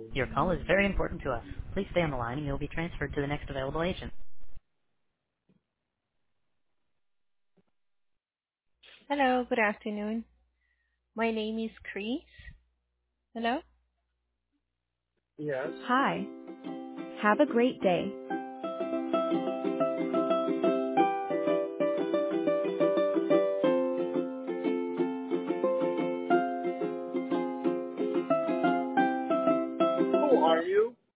Your call is very important to us. Please stay on the line and you'll be transferred to the next available agent. Hello, good afternoon. My name is Chris. Hello? Yes. Hi. Have a great day. Who are you?